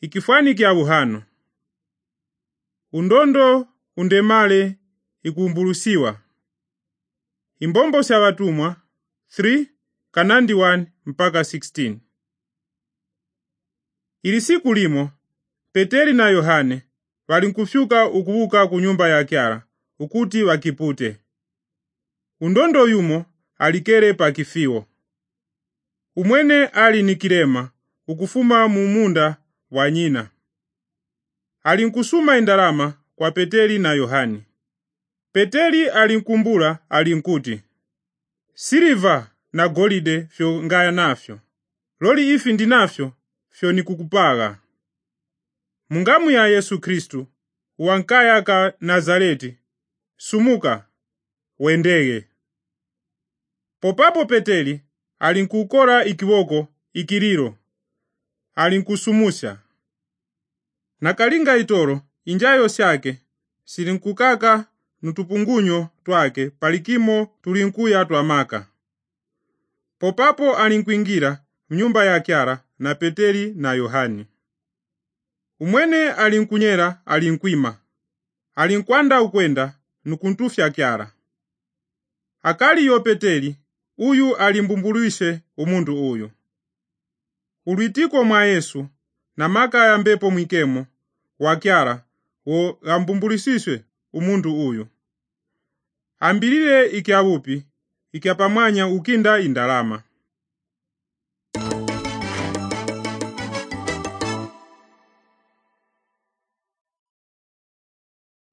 Ikifwani kya buhano. Undondo undemale ikumbulusiwa. Imbombo sya watumwa 3 Kanandi 1 mpaka 16. Ili siku limo Peteri na Yohane walinkufyuka ukubuka ku nyumba ya kyara ukuti wakipute. Undondo yumo alikere pa kifiwo. Umwene ali ni kilema ukufuma mu munda wa nyina. Alinkusuma indalama kwa Peteri na Yohane. Peteri alinkumbula alinkuti, siliva na golide fyo ngaya nafyo, loli ifi ndinafyo fyo nikukupaga. Mungamu ya Yesu Kristu uwankaya ka Nazareti, sumuka wendege. Popapo Peteri alinkukora ikiwoko ikiriro, alinkusumusha. Nakalinga itoro injayo syake silinkukaka nutupungunyo twake palikimo tulinkuya twamaka. Popapo alinkuingira mnyumba ya kyara na Peteri na Yohane. Umwene alinkunyera alinkwima. Alinkwanda ukwenda nukuntufya kyara. Akali yo Peteri uyu alimbumbuluishe umundu uyu. Ulwitiko mwa Yesu na maka ya mbepo mwikemo wa kyara wo ambumbulisishwe umundu uyu. Ambilile ikiabupi ikiapamwanya ukinda indalama.